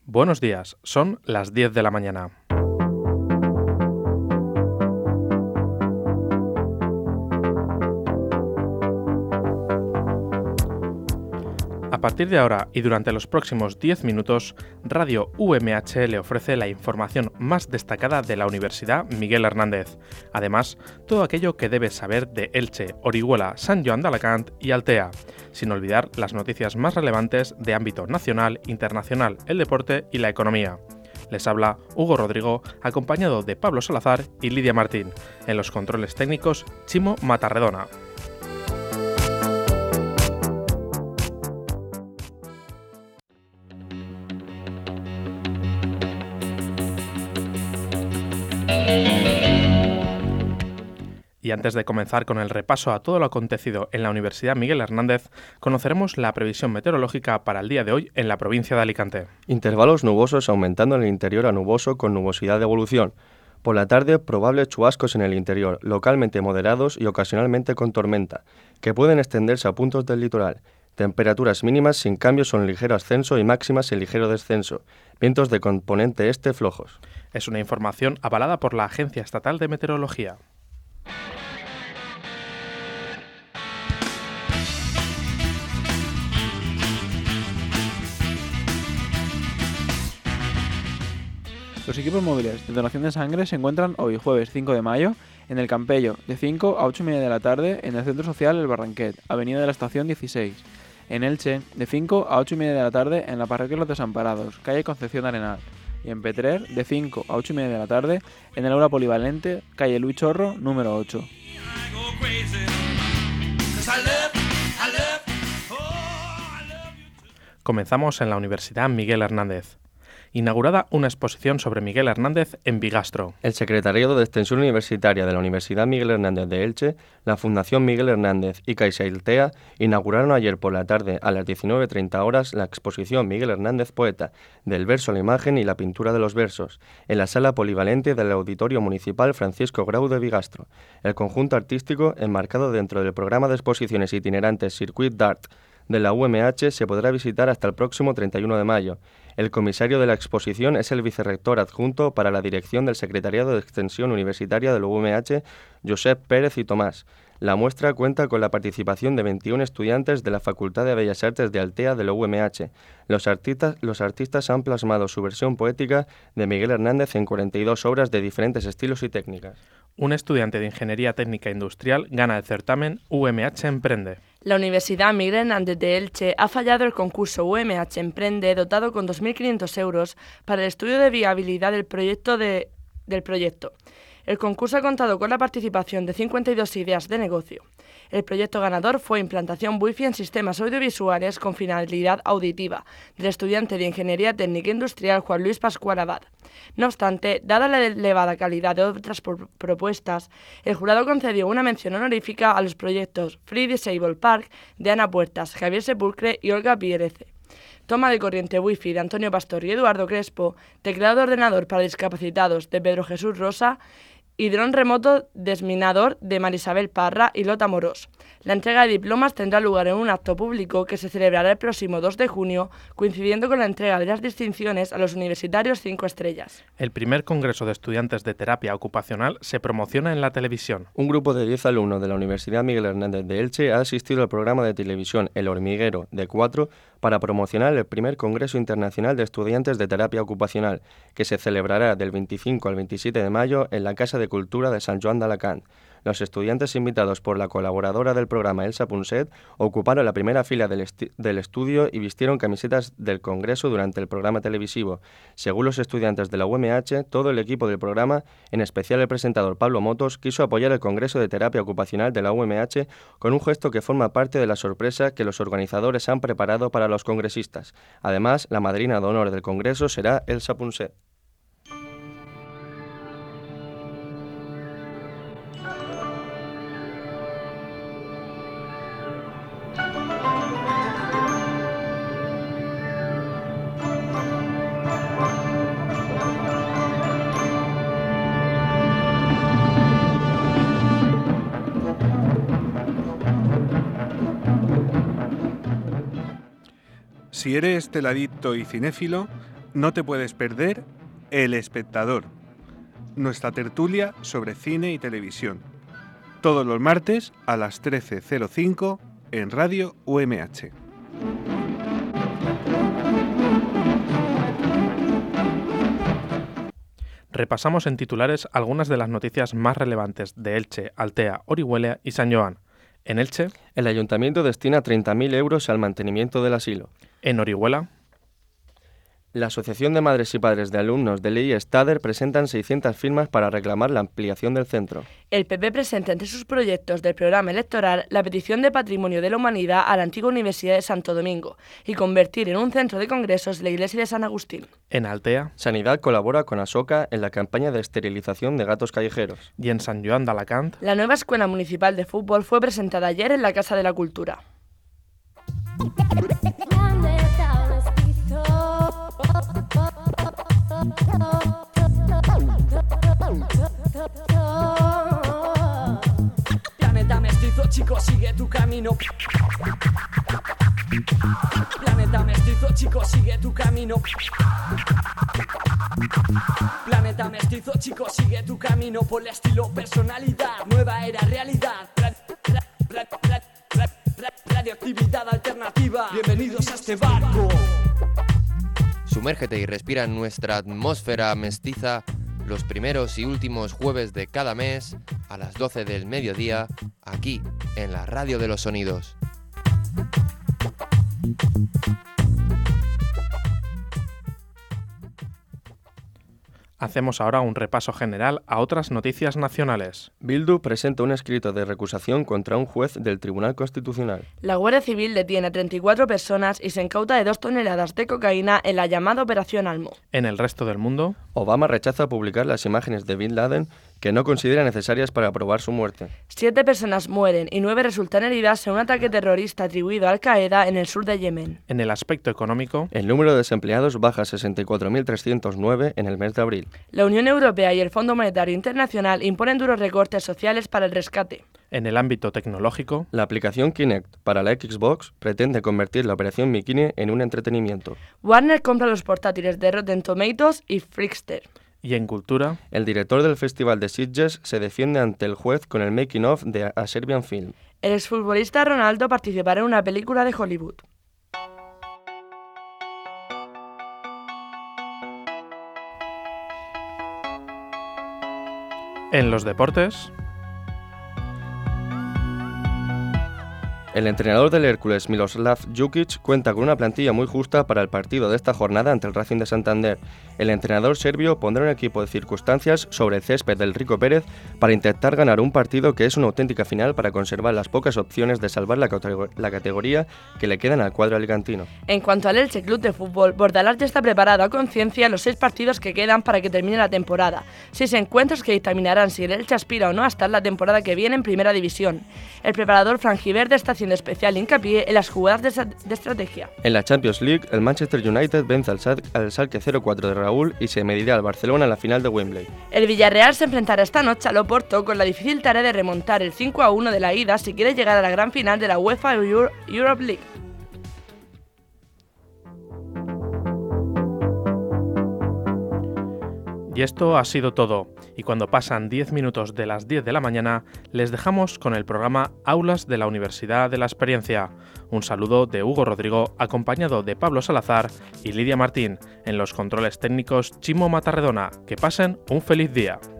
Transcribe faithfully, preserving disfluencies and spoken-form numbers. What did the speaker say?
Buenos días, son las diez de la mañana. A partir de ahora y durante los próximos diez minutos, Radio U M H le ofrece la información más destacada de la Universidad Miguel Hernández. Además, todo aquello que debes saber de Elche, Orihuela, Sant Joan d'Alacant y Altea, sin olvidar las noticias más relevantes de ámbito nacional, internacional, el deporte y la economía. Les habla Hugo Rodrigo, acompañado de Pablo Salazar y Lidia Martín. En los controles técnicos, Chimo Matarredona. Y antes de comenzar con el repaso a todo lo acontecido en la Universidad Miguel Hernández, conoceremos la previsión meteorológica para el día de hoy en la provincia de Alicante. Intervalos nubosos aumentando en el interior a nuboso con nubosidad de evolución. Por la tarde, probables chubascos en el interior, localmente moderados y ocasionalmente con tormenta, que pueden extenderse a puntos del litoral. Temperaturas mínimas sin cambios o en ligero ascenso y máximas en ligero descenso. Vientos de componente este flojos. Es una información avalada por la Agencia Estatal de Meteorología. Los equipos móviles de donación de sangre se encuentran hoy jueves cinco de mayo en el Campello, de cinco a ocho y media de la tarde en el Centro Social El Barranquet, Avenida de la Estación dieciséis. En Elche, de cinco a ocho y media de la tarde en la Parroquia Los Desamparados, calle Concepción de Arenal. Y en Petrer, de cinco a ocho y media de la tarde en el Aula Polivalente, calle Luis Chorro, número ocho. Comenzamos en la Universidad Miguel Hernández. Inaugurada una exposición sobre Miguel Hernández en Bigastro. El Secretariado de Extensión Universitaria de la Universidad Miguel Hernández de Elche, la Fundación Miguel Hernández y CaixaAltea inauguraron ayer por la tarde a las diecinueve treinta horas la exposición Miguel Hernández Poeta, del verso a la imagen y la pintura de los versos, en la sala polivalente del Auditorio Municipal Francisco Grau de Bigastro. El conjunto artístico, enmarcado dentro del programa de exposiciones itinerantes Circuit d'Art de la U M H, se podrá visitar hasta el próximo treinta y uno de mayo. El comisario de la exposición es el vicerrector adjunto para la dirección del Secretariado de Extensión Universitaria de la U M H, Josep Pérez y Tomás. La muestra cuenta con la participación de veintiún estudiantes de la Facultad de Bellas Artes de Altea de la U M H. Los artistas, los artistas han plasmado su versión poética de Miguel Hernández en cuarenta y dos obras de diferentes estilos y técnicas. Un estudiante de Ingeniería Técnica Industrial gana el certamen U M H Emprende. La Universidad Miguel Hernández de Elche ha fallado el concurso U M H Emprende dotado con dos mil quinientos euros para el estudio de viabilidad del proyecto. De, del proyecto. El concurso ha contado con la participación de cincuenta y dos ideas de negocio. El proyecto ganador fue implantación Wi-Fi en sistemas audiovisuales con finalidad auditiva, del estudiante de Ingeniería Técnica Industrial Juan Luis Pascual Abad. No obstante, dada la elevada calidad de otras propuestas, el jurado concedió una mención honorífica a los proyectos Free Disable Park de Ana Puertas, Javier Sepulcre y Olga Pierece. Toma de corriente Wi-Fi de Antonio Pastor y Eduardo Crespo, teclado de ordenador para discapacitados de Pedro Jesús Rosa y dron remoto desminador de Marisabel Parra y Lota Morós. La entrega de diplomas tendrá lugar en un acto público que se celebrará el próximo dos de junio, coincidiendo con la entrega de las distinciones a los universitarios cinco estrellas. El primer Congreso de Estudiantes de Terapia Ocupacional se promociona en la televisión. Un grupo de diez alumnos de la Universidad Miguel Hernández de Elche ha asistido al programa de televisión El Hormiguero de cuatro para promocionar el primer Congreso Internacional de Estudiantes de Terapia Ocupacional, que se celebrará del veinticinco al veintisiete de mayo en la Casa de Cultura de Sant Joan d'Alacant. Los estudiantes invitados por la colaboradora del programa Elsa Punset ocuparon la primera fila del, esti- del estudio y vistieron camisetas del Congreso durante el programa televisivo. Según los estudiantes de la U M H, todo el equipo del programa, en especial el presentador Pablo Motos, quiso apoyar el Congreso de Terapia Ocupacional de la U M H con un gesto que forma parte de la sorpresa que los organizadores han preparado para los congresistas. Además, la madrina de honor del Congreso será Elsa Punset. Si eres teladicto y cinéfilo, No te puedes perder El Espectador, nuestra tertulia sobre cine y televisión, todos los martes a las trece cero cinco en Radio U M H. Repasamos en titulares algunas de las noticias más relevantes de Elche, Altea, Orihuela y San Joan. En Elche, el Ayuntamiento destina treinta mil euros al mantenimiento del asilo. En Orihuela, la Asociación de Madres y Padres de Alumnos del I E Stader presentan seiscientas firmas para reclamar la ampliación del centro. El P P presenta entre sus proyectos del programa electoral la petición de Patrimonio de la Humanidad a la antigua Universidad de Santo Domingo y convertir en un centro de congresos la iglesia de San Agustín. En Altea, Sanidad colabora con Asoca en la campaña de esterilización de gatos callejeros. Y en San Joan de Alacant, la nueva Escuela Municipal de Fútbol fue presentada ayer en la Casa de la Cultura. Planeta mestizo, chico, sigue tu camino. Planeta mestizo, chico, sigue tu camino. Planeta mestizo, chico, sigue tu camino. Por el estilo, personalidad, nueva era, realidad. Radioactividad alternativa. Bienvenidos a este barco. Sumérgete y respira en nuestra atmósfera mestiza los primeros y últimos jueves de cada mes a las doce del mediodía, aquí en la Radio de los Sonidos. Hacemos ahora un repaso general a otras noticias nacionales. Bildu presenta un escrito de recusación contra un juez del Tribunal Constitucional. La Guardia Civil detiene a treinta y cuatro personas y se incauta de dos toneladas de cocaína en la llamada Operación Almo. En el resto del mundo, Obama rechaza publicar las imágenes de Bin Laden que no considera necesarias para probar su muerte. Siete personas mueren y nueve resultan heridas en un ataque terrorista atribuido a Al-Qaeda en el sur de Yemen. En el aspecto económico, el número de desempleados baja a sesenta y cuatro mil trescientos nueve en el mes de abril. La Unión Europea y el Fondo Monetario Internacional imponen duros recortes sociales para el rescate. En el ámbito tecnológico, la aplicación Kinect para la Xbox pretende convertir la operación Bikini en un entretenimiento. Warner compra los portátiles de Rotten Tomatoes y Frickster. Y en cultura, el director del Festival de Sitges se defiende ante el juez con el making of de A Serbian Film. El exfutbolista Ronaldo participará en una película de Hollywood. En los deportes, el entrenador del Hércules, Miroslav Jukic, cuenta con una plantilla muy justa para el partido de esta jornada ante el Racing de Santander. El entrenador serbio pondrá un equipo de circunstancias sobre el césped del Rico Pérez para intentar ganar un partido que es una auténtica final para conservar las pocas opciones de salvar la, la categoría que le quedan al cuadro alicantino. En cuanto al Elche Club de Fútbol, Bordalás ya está preparado a conciencia los seis partidos que quedan para que termine la temporada. Seis encuentros que dictaminarán si el Elche aspira o no a estar la temporada que viene en Primera División. El preparador franjiverde está haciendo especial hincapié en las jugadas de, de estrategia. En la Champions League, el Manchester United vence al, Sal al Schalke cero cuatro de Raúl y se medirá al Barcelona en la final de Wembley. El Villarreal se enfrentará esta noche al Oporto con la difícil tarea de remontar el cinco a uno de la ida si quiere llegar a la gran final de la UEFA Euro Europe League. Y esto ha sido todo. Y cuando pasan diez minutos de las diez de la mañana, les dejamos con el programa Aulas de la Universidad de la Experiencia. Un saludo de Hugo Rodrigo, acompañado de Pablo Salazar y Lidia Martín. En los controles técnicos, Chimo Matarredona. Que pasen un feliz día.